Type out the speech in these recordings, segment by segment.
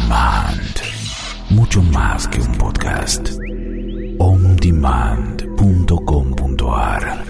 Demand. Mucho más que un podcast. ondemand.com.ar.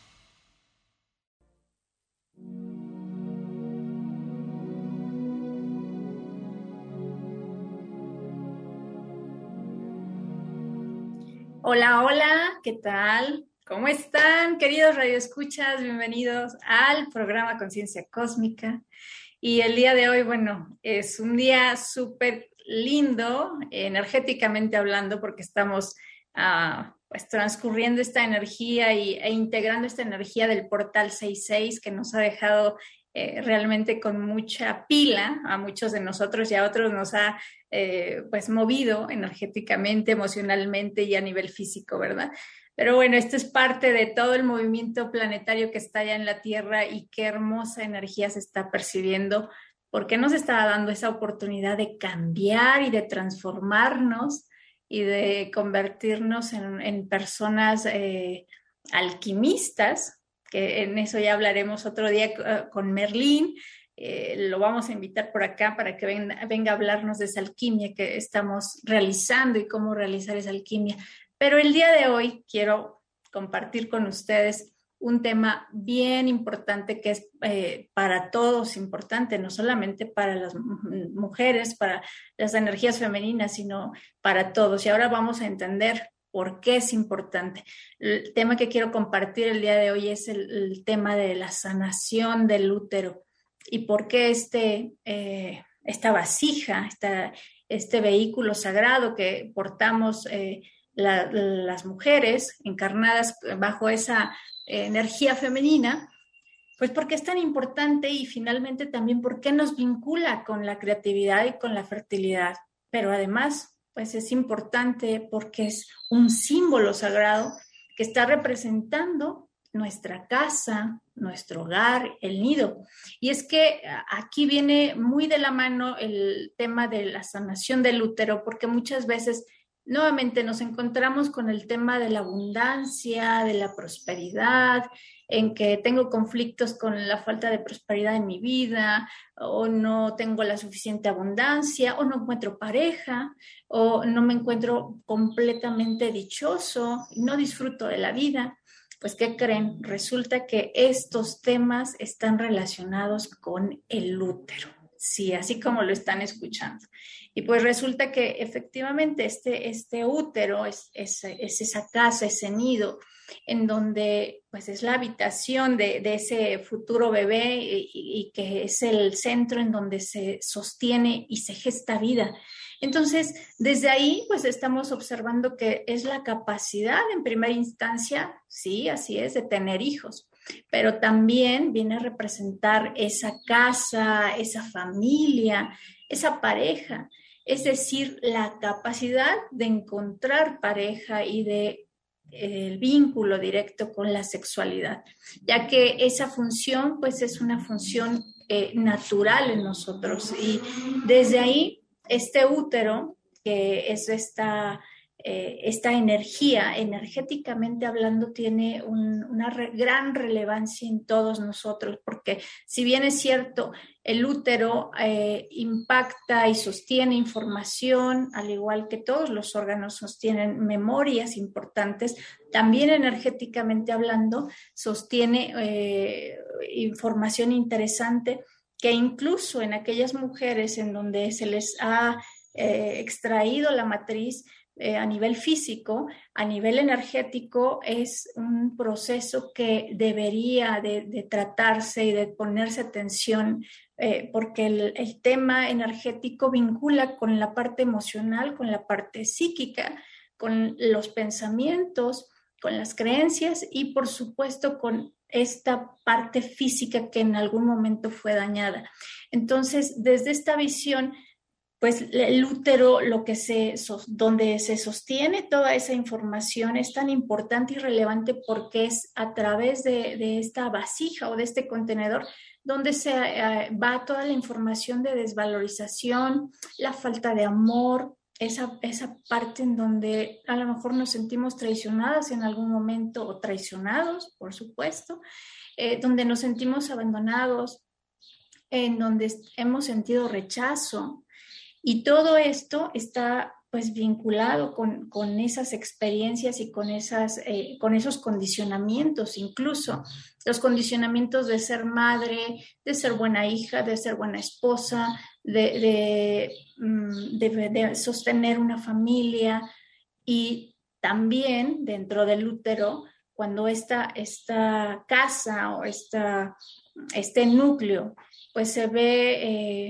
Hola, hola, ¿qué tal? ¿Cómo están, queridos radioescuchas? Bienvenidos al programa Conciencia Cósmica. Y el día de hoy, bueno, es un día súper lindo, energéticamente hablando, porque estamos pues transcurriendo esta energía e integrando esta energía del portal 66 que nos ha dejado realmente con mucha pila a muchos de nosotros y a otros nos ha pues movido energéticamente, emocionalmente y a nivel físico, ¿verdad? Pero bueno, esto es parte de todo el movimiento planetario que está allá en la Tierra y qué hermosa energía se está percibiendo, porque nos está dando esa oportunidad de cambiar y de transformarnos y de convertirnos en personas alquimistas, que en eso ya hablaremos otro día con Merlín. Lo vamos a invitar por acá para que venga a hablarnos de esa alquimia que estamos realizando y cómo realizar esa alquimia. Pero el día de hoy quiero compartir con ustedes un tema bien importante que es para todos importante, no solamente para las mujeres, para las energías femeninas, sino para todos. Y ahora vamos a entender por qué es importante. El tema que quiero compartir el día de hoy es el tema de la sanación del útero y por qué esta vasija, este vehículo sagrado que portamos las mujeres encarnadas bajo esa energía femenina, pues porque es tan importante y finalmente también porque nos vincula con la creatividad y con la fertilidad. Pero además, pues es importante porque es un símbolo sagrado que está representando nuestra casa, nuestro hogar, el nido. Y es que aquí viene muy de la mano el tema de la sanación del útero, porque muchas veces nuevamente nos encontramos con el tema de la abundancia, de la prosperidad, en que tengo conflictos con la falta de prosperidad en mi vida, o no tengo la suficiente abundancia, o no encuentro pareja, o no me encuentro completamente dichoso, no disfruto de la vida. Pues, ¿qué creen? Resulta que estos temas están relacionados con el útero. Sí, así como lo están escuchando. Y pues resulta que efectivamente este útero es esa casa, ese nido, en donde pues es la habitación de ese futuro bebé y que es el centro en donde se sostiene y se gesta vida. Entonces, desde ahí, pues estamos observando que es la capacidad en primera instancia, sí, así es, de tener hijos, pero también viene a representar esa casa, esa familia, esa pareja, es decir, la capacidad de encontrar pareja y de el vínculo directo con la sexualidad, ya que esa función, pues es una función natural en nosotros y desde ahí este útero, que es esta energía, energéticamente hablando, tiene una gran relevancia en todos nosotros, porque si bien es cierto, el útero impacta y sostiene información, al igual que todos los órganos sostienen memorias importantes, también energéticamente hablando, sostiene información interesante que incluso en aquellas mujeres en donde se les ha extraído la matriz a nivel físico, a nivel energético, es un proceso que debería de tratarse y de ponerse atención, porque el tema energético vincula con la parte emocional, con la parte psíquica, con los pensamientos, con las creencias y por supuesto con esta parte física que en algún momento fue dañada. Entonces, desde esta visión, pues el útero, donde se sostiene toda esa información es tan importante y relevante porque es a través de esta vasija o de este contenedor donde se va toda la información de desvalorización, la falta de amor, esa parte en donde a lo mejor nos sentimos traicionadas en algún momento o traicionados, por supuesto, donde nos sentimos abandonados, en donde hemos sentido rechazo. Y todo esto está pues vinculado con esas experiencias y con esos condicionamientos, incluso los condicionamientos de ser madre, de ser buena hija, de ser buena esposa, de sostener una familia. Y también dentro del útero, cuando esta casa o este núcleo pues se ve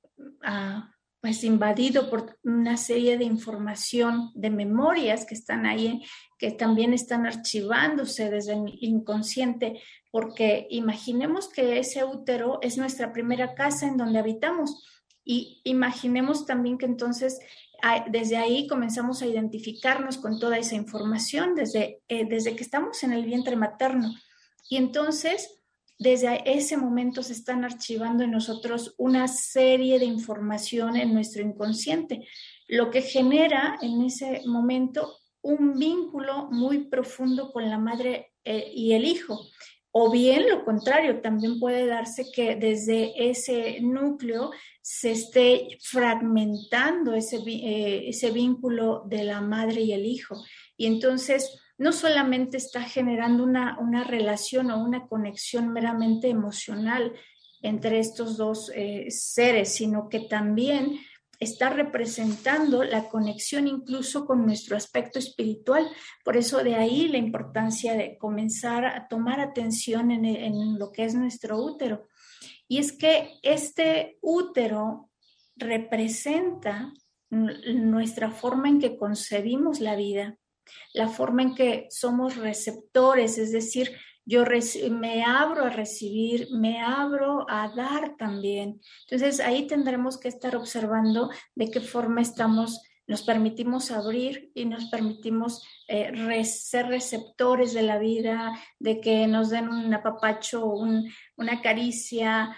pues invadido por una serie de información, de memorias que están ahí, que también están archivándose desde el inconsciente, porque imaginemos que ese útero es nuestra primera casa en donde habitamos, y imaginemos también que entonces desde ahí comenzamos a identificarnos con toda esa información desde que estamos en el vientre materno. Y entonces, desde ese momento se están archivando en nosotros una serie de información en nuestro inconsciente, lo que genera en ese momento un vínculo muy profundo con la madre y el hijo. O bien lo contrario, también puede darse que desde ese núcleo se esté fragmentando ese vínculo de la madre y el hijo. Y entonces no solamente está generando una relación o una conexión meramente emocional entre estos dos seres, sino que también está representando la conexión incluso con nuestro aspecto espiritual. Por eso de ahí la importancia de comenzar a tomar atención en lo que es nuestro útero. Y es que este útero representa nuestra forma en que concebimos la vida, la forma en que somos receptores, es decir, yo me abro a recibir, me abro a dar también. Entonces ahí tendremos que estar observando de qué forma nos permitimos abrir y nos permitimos ser receptores de la vida, de que nos den un apapacho, una caricia,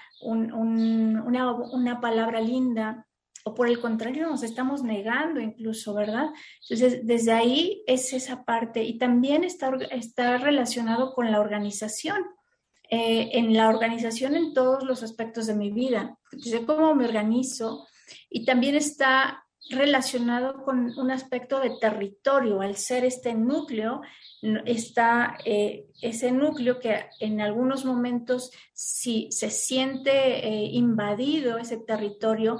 una palabra linda, o por el contrario nos estamos negando incluso, ¿verdad? Entonces, desde ahí es esa parte, y también está relacionado con la organización, en la organización en todos los aspectos de mi vida, desde cómo me organizo, y también está relacionado con un aspecto de territorio. Al ser este núcleo, está ese núcleo que en algunos momentos, si se siente invadido ese territorio,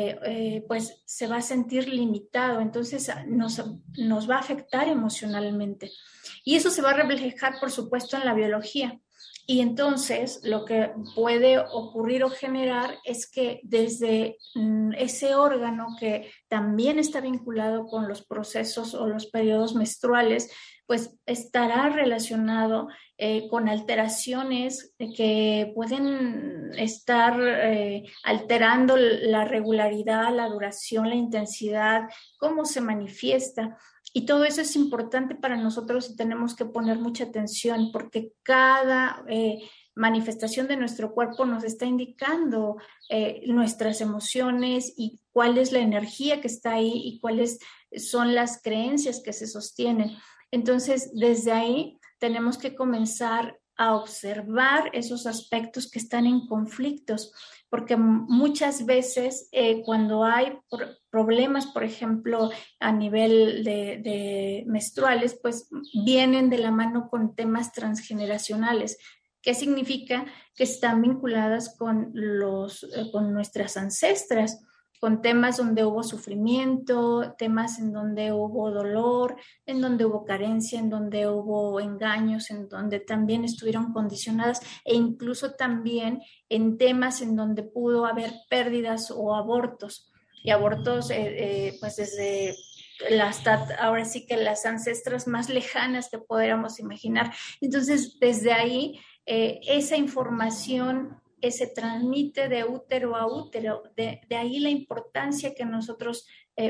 pues se va a sentir limitado, entonces nos va a afectar emocionalmente. Y eso se va a reflejar, por supuesto, en la biología. Y entonces lo que puede ocurrir o generar es que desde ese órgano que también está vinculado con los procesos o los periodos menstruales, pues estará relacionado con alteraciones que pueden estar alterando la regularidad, la duración, la intensidad, cómo se manifiesta. Y todo eso es importante para nosotros y tenemos que poner mucha atención, porque cada manifestación de nuestro cuerpo nos está indicando nuestras emociones y cuál es la energía que está ahí y cuáles son las creencias que se sostienen. Entonces, desde ahí tenemos que comenzar a observar esos aspectos que están en conflictos, porque muchas veces cuando hay problemas, por ejemplo, a nivel de menstruales, pues vienen de la mano con temas transgeneracionales. ¿Qué significa? Que están vinculadas con nuestras ancestras, con temas donde hubo sufrimiento, temas en donde hubo dolor, en donde hubo carencia, en donde hubo engaños, en donde también estuvieron condicionadas, e incluso también en temas en donde pudo haber pérdidas o abortos. Y abortos, pues desde ahora sí que las ancestras más lejanas que podríamos imaginar. Entonces, desde ahí, esa información se transmite de útero a útero. De ahí la importancia que nosotros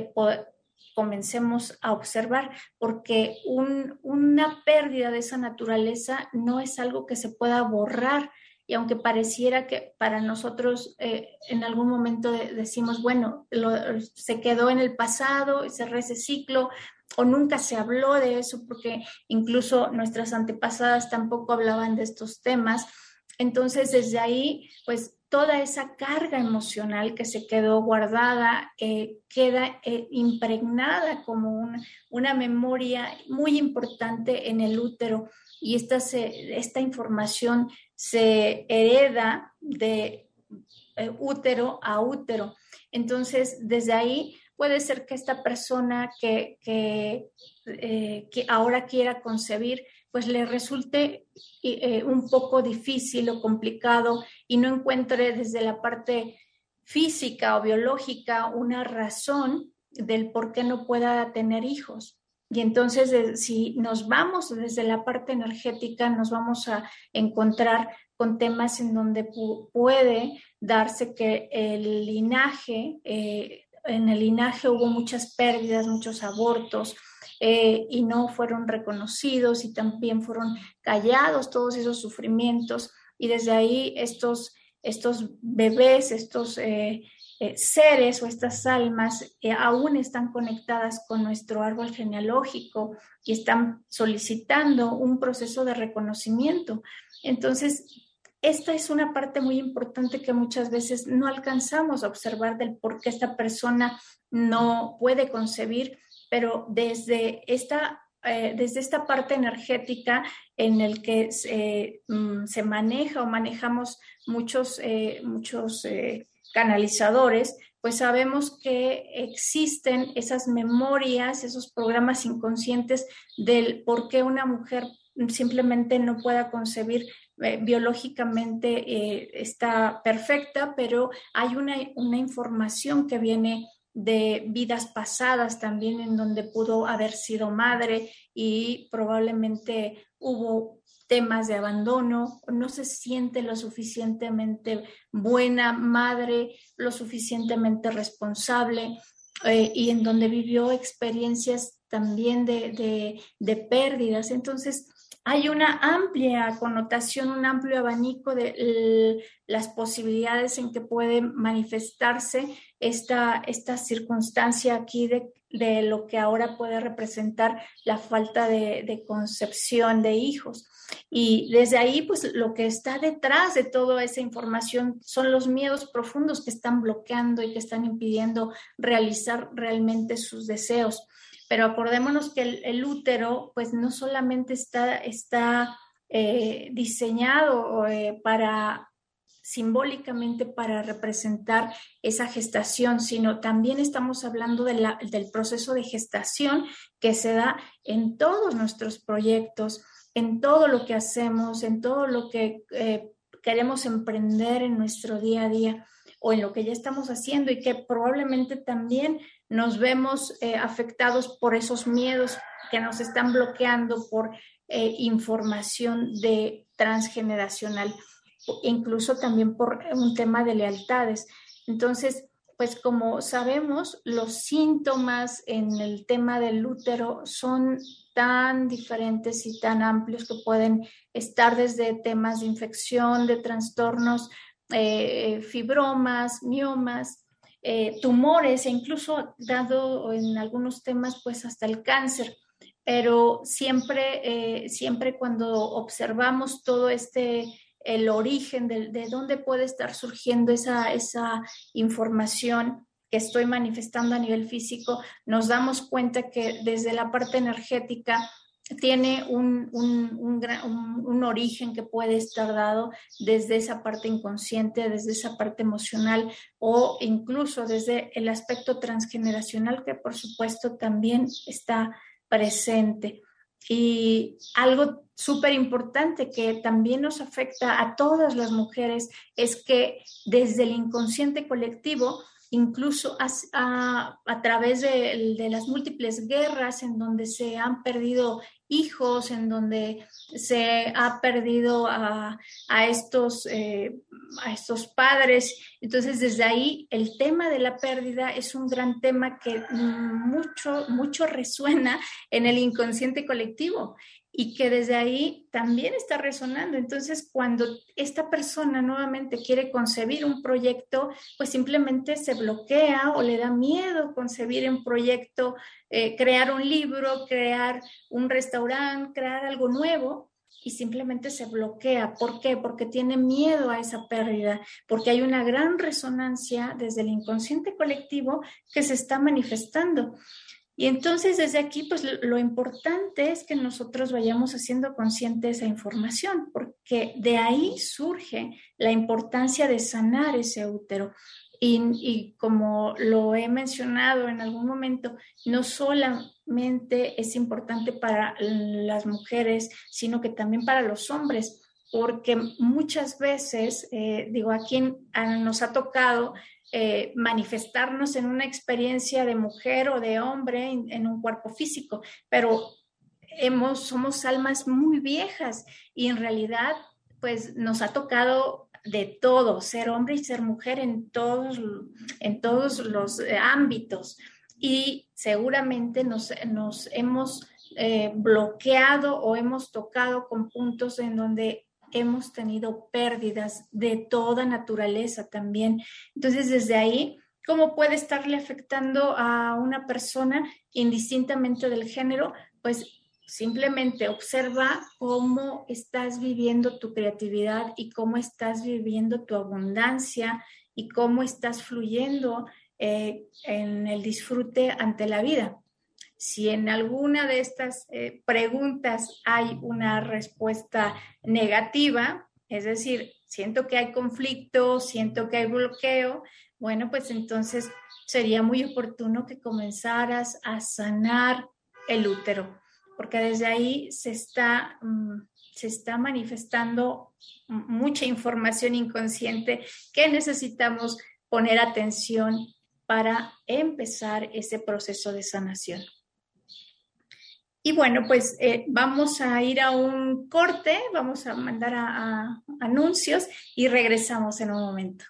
comencemos a observar, porque una pérdida de esa naturaleza no es algo que se pueda borrar. Y aunque pareciera que para nosotros en algún momento decimos, bueno, se quedó en el pasado y cerró ese ciclo, o nunca se habló de eso, porque incluso nuestras antepasadas tampoco hablaban de estos temas. Entonces, desde ahí, pues toda esa carga emocional que se quedó guardada queda impregnada como una memoria muy importante en el útero, y esta información se hereda de útero a útero. Entonces, desde ahí puede ser que esta persona que ahora quiera concebir, pues le resulte un poco difícil o complicado y no encuentre desde la parte física o biológica una razón del por qué no pueda tener hijos. Y entonces, si nos vamos desde la parte energética, nos vamos a encontrar con temas en donde puede darse que el linaje, en el linaje hubo muchas pérdidas, muchos abortos, y no fueron reconocidos y también fueron callados todos esos sufrimientos, y desde ahí estos bebés, estos seres o estas almas aún están conectadas con nuestro árbol genealógico y están solicitando un proceso de reconocimiento. Entonces, esta es una parte muy importante que muchas veces no alcanzamos a observar del por qué esta persona no puede concebir, pero desde esta parte energética en el que se maneja o manejamos muchos canalizadores, pues sabemos que existen esas memorias, esos programas inconscientes del por qué una mujer simplemente no pueda concebir. Biológicamente está perfecta, pero hay una información que viene de vidas pasadas también en donde pudo haber sido madre y probablemente hubo temas de abandono, no se siente lo suficientemente buena madre, lo suficientemente responsable, y en donde vivió experiencias también de pérdidas. Entonces, hay una amplia connotación, un amplio abanico de las posibilidades en que puede manifestarse esta circunstancia aquí de lo que ahora puede representar la falta de concepción de hijos. Y desde ahí, pues lo que está detrás de toda esa información son los miedos profundos que están bloqueando y que están impidiendo realizar realmente sus deseos. Pero acordémonos que el útero, pues no solamente está diseñado simbólicamente para representar esa gestación, sino también estamos hablando del proceso de gestación que se da en todos nuestros proyectos, en todo lo que hacemos, en todo lo que queremos emprender en nuestro día a día o en lo que ya estamos haciendo, y que probablemente también nos vemos afectados por esos miedos que nos están bloqueando por información transgeneracional, incluso también por un tema de lealtades. Entonces, pues como sabemos, los síntomas en el tema del útero son tan diferentes y tan amplios que pueden estar desde temas de infección, de trastornos, fibromas, miomas, tumores, e incluso dado en algunos temas pues hasta el cáncer. Pero siempre cuando observamos todo el origen de dónde puede estar surgiendo esa información que estoy manifestando a nivel físico, nos damos cuenta que desde la parte energética tiene un origen que puede estar dado desde esa parte inconsciente, desde esa parte emocional, o incluso desde el aspecto transgeneracional, que por supuesto también está presente. Y algo súper importante que también nos afecta a todas las mujeres es que desde el inconsciente colectivo, incluso a través de las múltiples guerras en donde se han perdido hijos, en donde se ha perdido a estos padres. Entonces, desde ahí, el tema de la pérdida es un gran tema que mucho resuena en el inconsciente colectivo, y que desde ahí también está resonando. Entonces, cuando esta persona nuevamente quiere concebir un proyecto, pues simplemente se bloquea o le da miedo concebir un proyecto, crear un libro, crear un restaurante, crear algo nuevo, y simplemente se bloquea. ¿Por qué? Porque tiene miedo a esa pérdida, porque hay una gran resonancia desde el inconsciente colectivo que se está manifestando. Y entonces desde aquí, pues lo importante es que nosotros vayamos haciendo consciente esa información, porque de ahí surge la importancia de sanar ese útero. Y como lo he mencionado en algún momento, no solamente es importante para las mujeres, sino que también para los hombres, porque muchas veces, aquí nos ha tocado manifestarnos en una experiencia de mujer o de hombre en un cuerpo físico, pero somos almas muy viejas y en realidad pues nos ha tocado de todo, ser hombre y ser mujer en todos los ámbitos, y seguramente nos hemos bloqueado o hemos tocado con puntos en donde hemos tenido pérdidas de toda naturaleza también. Entonces, desde ahí, ¿cómo puede estarle afectando a una persona indistintamente del género? Pues simplemente observa cómo estás viviendo tu creatividad y cómo estás viviendo tu abundancia y cómo estás fluyendo en el disfrute ante la vida. Si en alguna de estas preguntas hay una respuesta negativa, es decir, siento que hay conflicto, siento que hay bloqueo, bueno, pues entonces sería muy oportuno que comenzaras a sanar el útero, porque desde ahí se está manifestando mucha información inconsciente que necesitamos poner atención para empezar ese proceso de sanación. Y bueno, pues vamos a ir a un corte, vamos a mandar a anuncios y regresamos en un momento.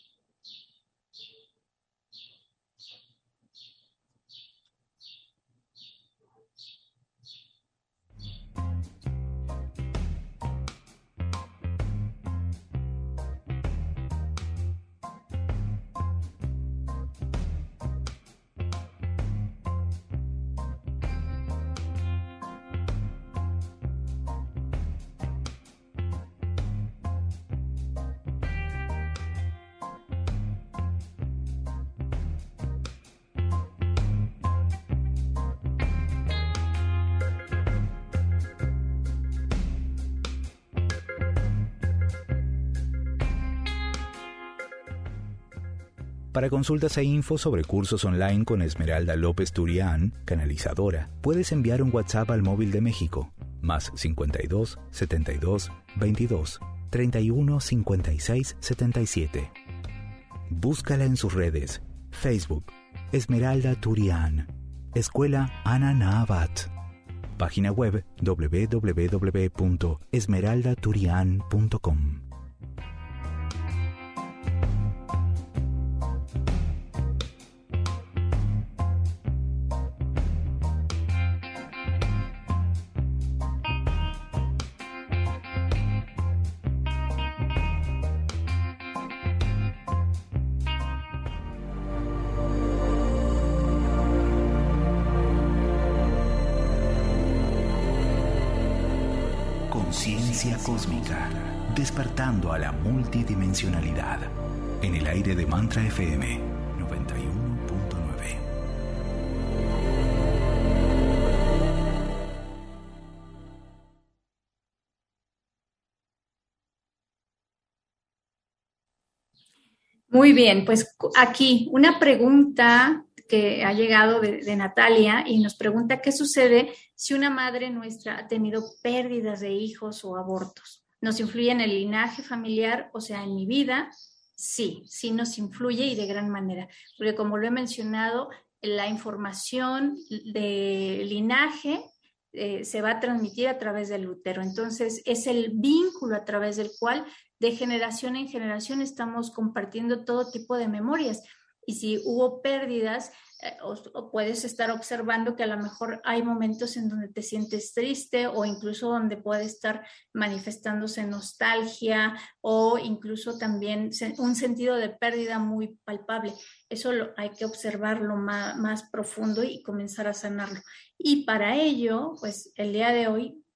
Para consultas e info sobre cursos online con Esmeralda López Turián, canalizadora, puedes enviar un WhatsApp al móvil de México, más 52 72 22 31 56 77. Búscala en sus redes, Facebook, Esmeralda Turián, Escuela Ana Nabat, página web www.esmeraldaturian.com. Conciencia cósmica, despertando a la multidimensionalidad. En el aire de Mantra FM 91.9. Muy bien, pues aquí una pregunta que ha llegado de Natalia y nos pregunta qué sucede si una madre nuestra ha tenido pérdidas de hijos o abortos. ¿Nos influye en el linaje familiar, o sea, en mi vida? Sí, sí nos influye y de gran manera, porque como lo he mencionado, la información de linaje se va a transmitir a través del útero. Entonces, es el vínculo a través del cual de generación en generación estamos compartiendo todo tipo de memorias. Y si hubo pérdidas, o puedes estar observando que a lo mejor hay momentos en donde te sientes triste o incluso donde puede estar manifestándose nostalgia o incluso también un sentido de pérdida muy palpable. Eso hay que observarlo más profundo y comenzar a sanarlo. Y para ello, pues el día de hoy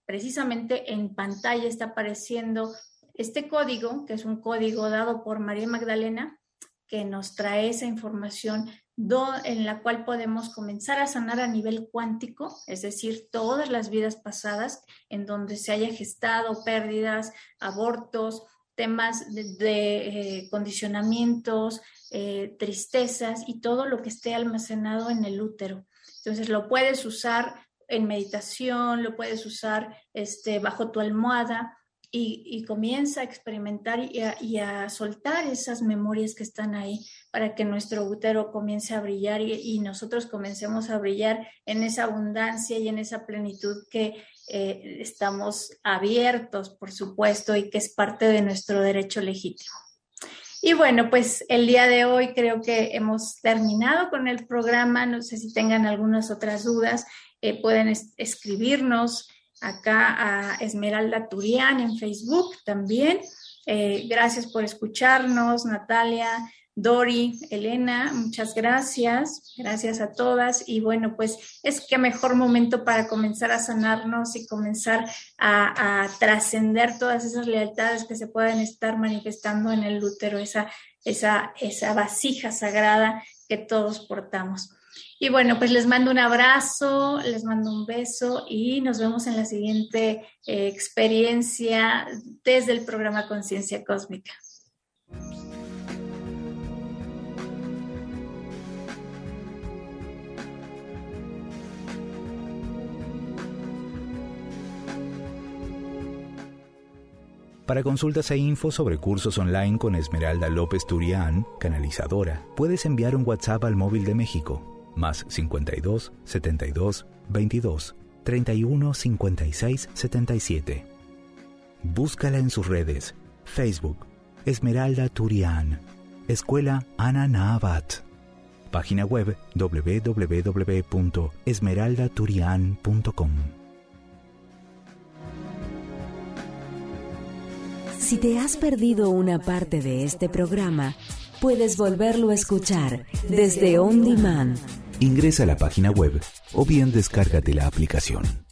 precisamente en pantalla está apareciendo este código, que es un código dado por María Magdalena, que nos trae esa información en la cual podemos comenzar a sanar a nivel cuántico, es decir, todas las vidas pasadas en donde se haya gestado pérdidas, abortos, temas de condicionamientos, tristezas y todo lo que esté almacenado en el útero. Entonces lo puedes usar en meditación, lo puedes usar bajo tu almohada y comienza a experimentar y a soltar esas memorias que están ahí para que nuestro útero comience a brillar y nosotros comencemos a brillar en esa abundancia y en esa plenitud que estamos abiertos, por supuesto, y que es parte de nuestro derecho legítimo. Y bueno, pues el día de hoy creo que hemos terminado con el programa. No sé si tengan algunas otras dudas, pueden escribirnos acá a Esmeralda Turián en Facebook también. Gracias por escucharnos, Natalia, Dori, Elena, muchas gracias. Gracias a todas. Y bueno, pues es que mejor momento para comenzar a sanarnos y comenzar a trascender todas esas lealtades que se pueden estar manifestando en el útero, esa vasija sagrada que todos portamos. Y bueno, pues les mando un abrazo, les mando un beso y nos vemos en la siguiente experiencia desde el programa Conciencia Cósmica. Para consultas e info sobre cursos online con Esmeralda López Turián, canalizadora, puedes enviar un WhatsApp al móvil de México, más 52 72 22 31 56 77. Búscala en sus redes, Facebook, Esmeralda Turián, Escuela Ana Naabat, página web www.esmeraldaturian.com. Si te has perdido una parte de este programa, puedes volverlo a escuchar desde On Demand. Ingresa a la página web o bien descárgate la aplicación.